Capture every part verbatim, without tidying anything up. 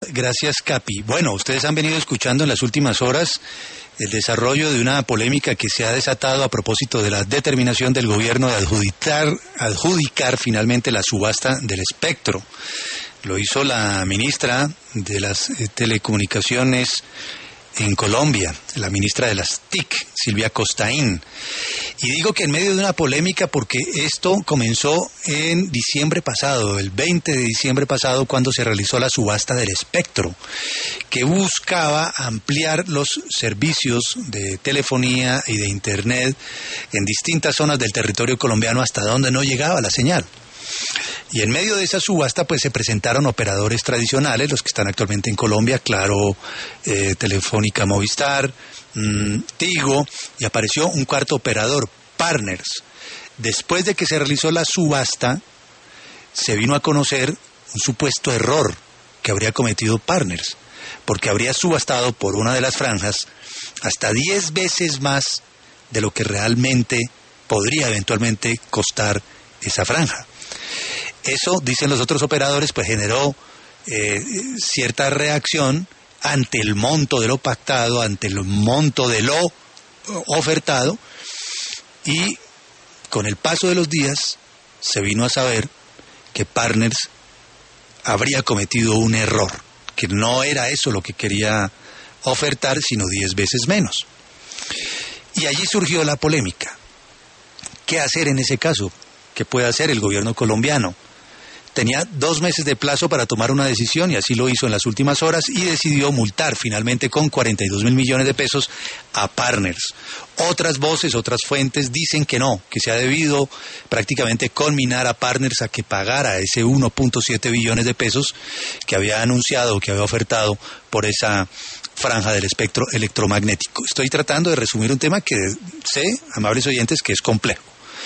Gracias, Capi. Bueno, ustedes han venido escuchando en las últimas horas el desarrollo de una polémica que se ha desatado a propósito de la determinación del gobierno de adjudicar, adjudicar finalmente la subasta del espectro. Lo hizo la ministra de las eh, Telecomunicaciones en Colombia, la ministra de las T I C, Silvia Costaín. Y digo que en medio de una polémica porque esto comenzó en diciembre pasado, el veinte de diciembre pasado, cuando se realizó la subasta del espectro, que buscaba ampliar los servicios de telefonía y de internet en distintas zonas del territorio colombiano hasta donde no llegaba la señal. Y en medio de esa subasta pues se presentaron operadores tradicionales, los que están actualmente en Colombia, Claro, eh, Telefónica Movistar, mmm, Tigo, y apareció un cuarto operador, Partners. Después de que se realizó la subasta, se vino a conocer un supuesto error que habría cometido Partners, porque habría subastado por una de las franjas hasta diez veces más de lo que realmente podría eventualmente costar esa franja. Eso, dicen los otros operadores, pues generó eh, cierta reacción ante el monto de lo pactado, ante el monto de lo ofertado, y con el paso de los días se vino a saber que Partners habría cometido un error, que no era eso lo que quería ofertar, sino diez veces menos. Y allí surgió la polémica. ¿Qué hacer en ese caso? ¿Qué puede hacer el gobierno colombiano? Tenía dos meses de plazo para tomar una decisión y así lo hizo en las últimas horas y decidió multar finalmente con cuarenta y dos mil millones de pesos a Partners. Otras voces, otras fuentes dicen que no, que se ha debido prácticamente conminar a Partners a que pagara ese uno punto siete billones de pesos que había anunciado, que había ofertado por esa franja del espectro electromagnético. Estoy tratando de resumir un tema que sé, amables oyentes, que es complejo.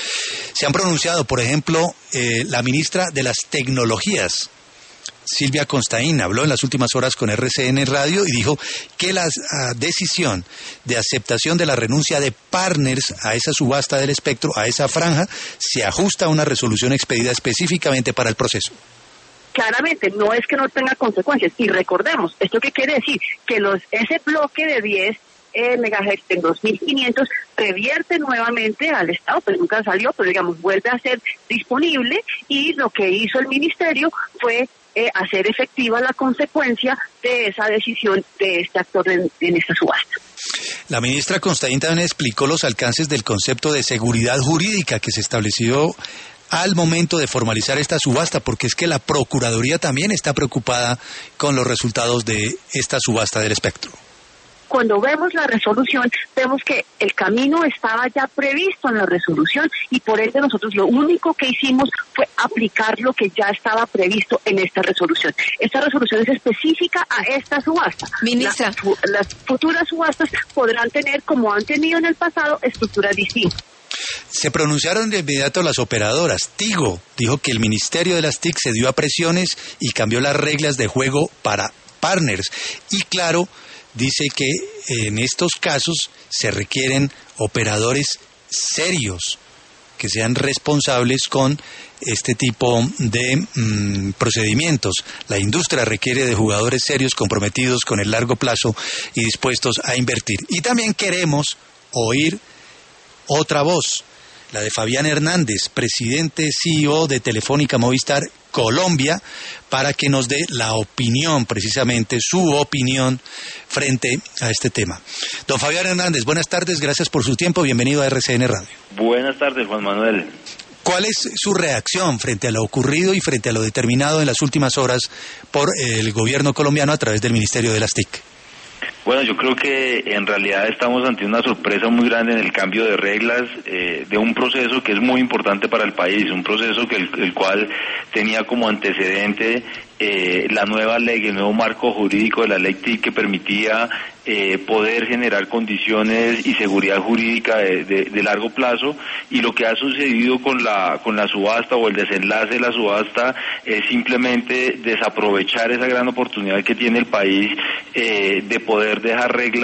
Se han pronunciado, por ejemplo, eh, la ministra de las Tecnologías, Silvia Costaín, habló en las últimas horas con R C N Radio y dijo que la uh, decisión de aceptación de la renuncia de Partners a esa subasta del espectro, a esa franja, se ajusta a una resolución expedida específicamente para el proceso. Claramente, no es que no tenga consecuencias. Y recordemos, ¿esto qué quiere decir? Que los ese bloque de diez Eh, megahertz en dos mil quinientos revierte nuevamente al Estado, pero nunca salió, pero digamos vuelve a ser disponible, y lo que hizo el ministerio fue eh, hacer efectiva la consecuencia de esa decisión de este actor en, en esta subasta. La ministra Costaín también explicó los alcances del concepto de seguridad jurídica que se estableció al momento de formalizar esta subasta, porque es que la Procuraduría también está preocupada con los resultados de esta subasta del espectro. Cuando vemos la resolución, vemos que el camino estaba ya previsto en la resolución y por ende nosotros lo único que hicimos fue aplicar lo que ya estaba previsto en esta resolución. Esta resolución es específica a esta subasta. Ministra. Las, las futuras subastas podrán tener, como han tenido en el pasado, estructuras distintas. Se pronunciaron de inmediato las operadoras. Tigo dijo que el Ministerio de las T I C se dio a presiones y cambió las reglas de juego para Partners. Y Claro dice que en estos casos se requieren operadores serios que sean responsables con este tipo de mmm, procedimientos. La industria requiere de jugadores serios, comprometidos con el largo plazo y dispuestos a invertir. Y también queremos oír otra voz, la de Fabián Hernández, presidente C E O de Telefónica Movistar Colombia, para que nos dé la opinión, precisamente su opinión frente a este tema. Don Fabián Hernández, buenas tardes, gracias por su tiempo, bienvenido a R C N Radio. Buenas tardes, Juan Manuel. ¿Cuál es su reacción frente a lo ocurrido y frente a lo determinado en las últimas horas por el gobierno colombiano a través del Ministerio de las T I C? Bueno, yo creo que en realidad estamos ante una sorpresa muy grande en el cambio de reglas eh, de un proceso que es muy importante para el país, un proceso que el, el cual tenía como antecedente eh, la nueva ley, el nuevo marco jurídico de la ley T I C que permitía eh, poder generar condiciones y seguridad jurídica de, de, de largo plazo, y lo que ha sucedido con la con la subasta o el desenlace de la subasta es simplemente desaprovechar esa gran oportunidad que tiene el país eh, de poder dejar reglas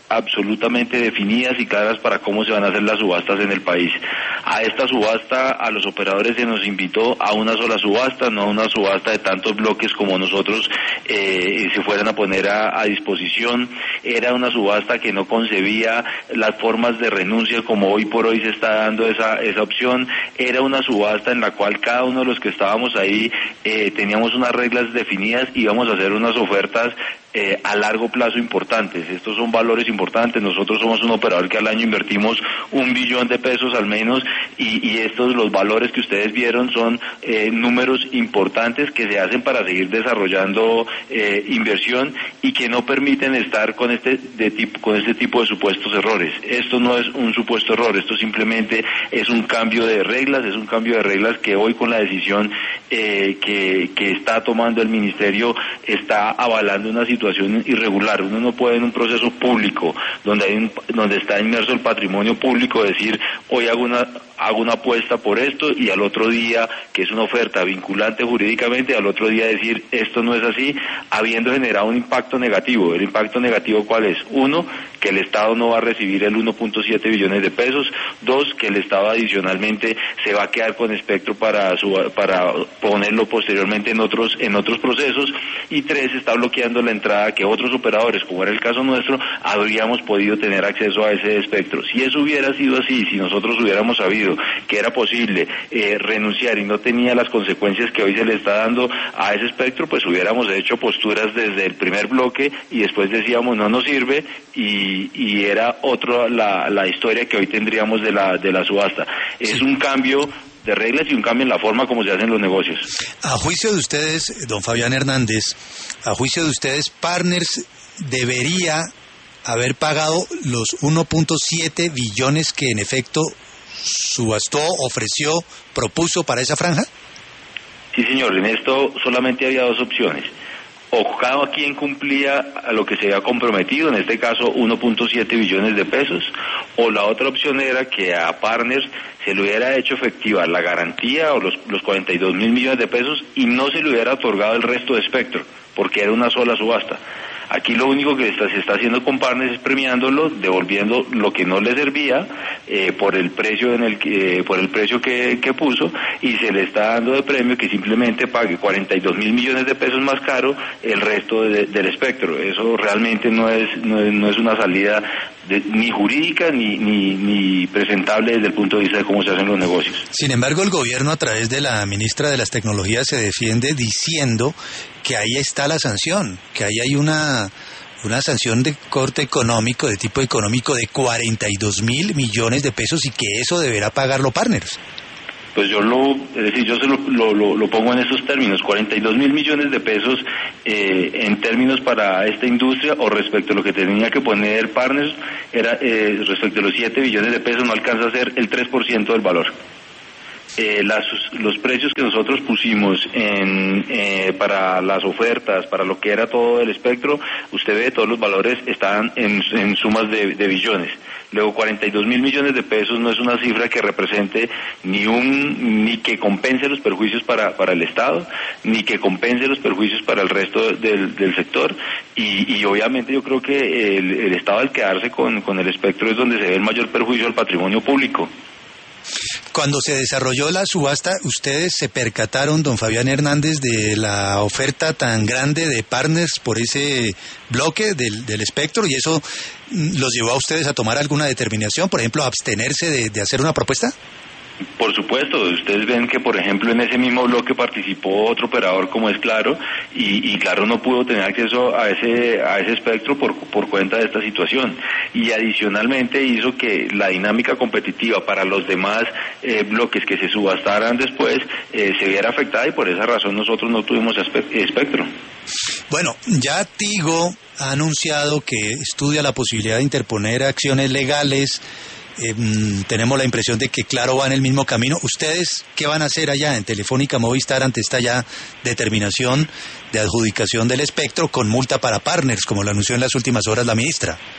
absolutamente definidas y claras para cómo se van a hacer las subastas en el país. A esta subasta, a los operadores se nos invitó a una sola subasta, no a una subasta de tantos bloques como nosotros eh, se fueran a poner a, a disposición. Era una subasta que no concebía las formas de renuncia como hoy por hoy se está dando esa, esa opción. Era una subasta en la cual cada uno de los que estábamos ahí eh, teníamos unas reglas definidas y íbamos a hacer unas ofertas Eh, a largo plazo importantes. Estos son valores importantes. Nosotros somos un operador que al año invertimos un billón de pesos al menos y, y estos, los valores que ustedes vieron son eh, números importantes que se hacen para seguir desarrollando eh, inversión y que no permiten estar con este de tipo, con este tipo de supuestos errores. Esto no es un supuesto error, esto simplemente es un cambio de reglas, es un cambio de reglas que hoy con la decisión eh, que, que está tomando el Ministerio está avalando una situación irregular. Uno no puede en un proceso público donde hay un, donde está inmerso el patrimonio público decir hoy hago una hago una apuesta por esto y al otro día, que es una oferta vinculante jurídicamente, al otro día decir esto no es así, habiendo generado un impacto negativo. ¿El impacto negativo cuál es? Uno, que el Estado no va a recibir el uno punto siete billones de pesos. Dos, que el Estado adicionalmente se va a quedar con espectro para su, para ponerlo posteriormente en otros en otros procesos. Y tres, está bloqueando la entrada que otros operadores, como era el caso nuestro, habríamos podido tener acceso a ese espectro. Si eso hubiera sido así, si nosotros hubiéramos sabido que era posible eh, renunciar y no tenía las consecuencias que hoy se le está dando a ese espectro, pues hubiéramos hecho posturas desde el primer bloque y después decíamos no nos sirve y, y era otra la, la historia que hoy tendríamos de la, de la subasta. Es un cambio de reglas y un cambio en la forma como se hacen los negocios. A juicio de ustedes, don Fabián Hernández, a juicio de ustedes, Partners debería haber pagado los uno punto siete billones que en efecto subastó, ofreció, propuso para esa franja. Sí, señor, en esto solamente había dos opciones. O cada quien cumplía a lo que se había comprometido, en este caso uno punto siete billones de pesos, o la otra opción era que a Partners se le hubiera hecho efectiva la garantía o los, los cuarenta y dos mil millones de pesos y no se le hubiera otorgado el resto de espectro, porque era una sola subasta. Aquí lo único que está, se está haciendo con Partners es premiándolo, devolviendo lo que no le servía eh, por el precio en el que, eh, por el precio que, que puso, y se le está dando de premio que simplemente pague cuarenta y dos mil millones de pesos más caro el resto de, del espectro. Eso realmente no es no es, no es una salida de, ni jurídica ni, ni ni presentable desde el punto de vista de cómo se hacen los negocios. Sin embargo, el gobierno a través de la ministra de las Tecnologías se defiende diciendo que ahí está la sanción, que ahí hay una una sanción de corte económico, de tipo económico de cuarenta y dos mil millones de pesos y que eso deberá pagarlo Partners. Pues yo lo, es decir, yo se lo, lo, lo, lo pongo en estos términos, cuarenta y dos mil millones de pesos eh, en términos para esta industria o respecto a lo que tenía que poner Partners, era eh, respecto a los siete billones de pesos no alcanza a ser el tres por ciento del valor. Eh, las, los precios que nosotros pusimos en, eh, para las ofertas, para lo que era todo el espectro, usted ve todos los valores están en, en sumas de, de billones. Luego cuarenta y dos mil millones de pesos no es una cifra que represente ni un ni que compense los perjuicios para, para el Estado, ni que compense los perjuicios para el resto del, del sector y, y obviamente yo creo que el, el Estado al quedarse con, con el espectro es donde se ve el mayor perjuicio al patrimonio público. Cuando se desarrolló la subasta, ¿ustedes se percataron, don Fabián Hernández, de la oferta tan grande de Partners por ese bloque del, del espectro y eso los llevó a ustedes a tomar alguna determinación, por ejemplo, a abstenerse de, de hacer una propuesta? Por supuesto, ustedes ven que por ejemplo en ese mismo bloque participó otro operador como es Claro y, y Claro no pudo tener acceso a ese a ese espectro por, por cuenta de esta situación y adicionalmente hizo que la dinámica competitiva para los demás eh, bloques que se subastaran después eh, se viera afectada y por esa razón nosotros no tuvimos espectro. Bueno, ya Tigo ha anunciado que estudia la posibilidad de interponer acciones legales. Eh, tenemos la impresión de que Claro va en el mismo camino. ¿Ustedes qué van a hacer allá en Telefónica Movistar ante esta ya determinación de adjudicación del espectro con multa para Partners, como lo anunció en las últimas horas la ministra?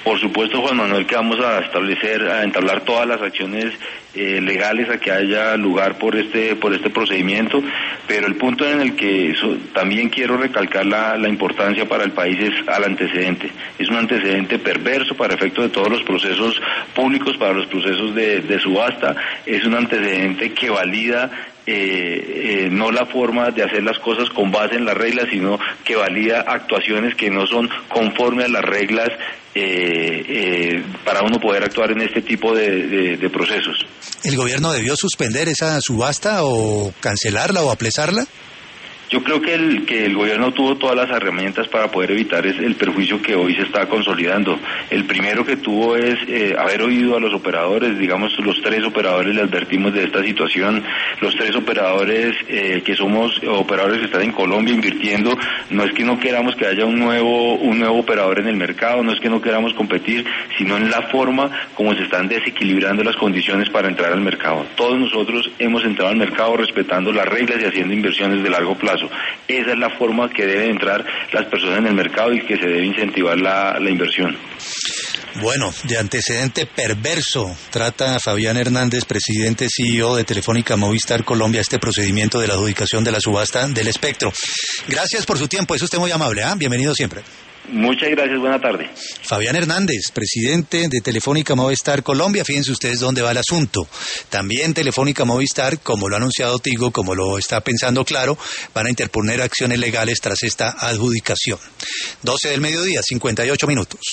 Por supuesto, Juan Manuel, que vamos a establecer, a entablar todas las acciones eh, legales a que haya lugar por este por este procedimiento, pero el punto en el que eso, también quiero recalcar la, la importancia para el país es al antecedente. Es un antecedente perverso para efecto de todos los procesos públicos, para los procesos de, de subasta, es un antecedente que valida Eh, eh, no la forma de hacer las cosas con base en las reglas, sino que valida actuaciones que no son conforme a las reglas eh, eh, para uno poder actuar en este tipo de, de, de procesos. ¿El gobierno debió suspender esa subasta o cancelarla o aplazarla? Yo creo que el que el gobierno tuvo todas las herramientas para poder evitar es el perjuicio que hoy se está consolidando. El primero que tuvo es eh, haber oído a los operadores, digamos los tres operadores le advertimos de esta situación, los tres operadores eh, que somos operadores que están en Colombia invirtiendo, no es que no queramos que haya un nuevo un nuevo operador en el mercado, no es que no queramos competir, sino en la forma como se están desequilibrando las condiciones para entrar al mercado. Todos nosotros hemos entrado al mercado respetando las reglas y haciendo inversiones de largo plazo. Esa es la forma que deben entrar las personas en el mercado y que se debe incentivar la, la inversión. Bueno, de antecedente perverso trata Fabián Hernández, presidente C E O de Telefónica Movistar Colombia, este procedimiento de la adjudicación de la subasta del espectro. Gracias por su tiempo, es usted muy amable, ¿eh? Bienvenido siempre. Muchas gracias, buena tarde. Fabián Hernández, presidente de Telefónica Movistar Colombia. Fíjense ustedes dónde va el asunto. También Telefónica Movistar, como lo ha anunciado Tigo, como lo está pensando Claro, van a interponer acciones legales tras esta adjudicación. doce del mediodía, cincuenta y ocho minutos.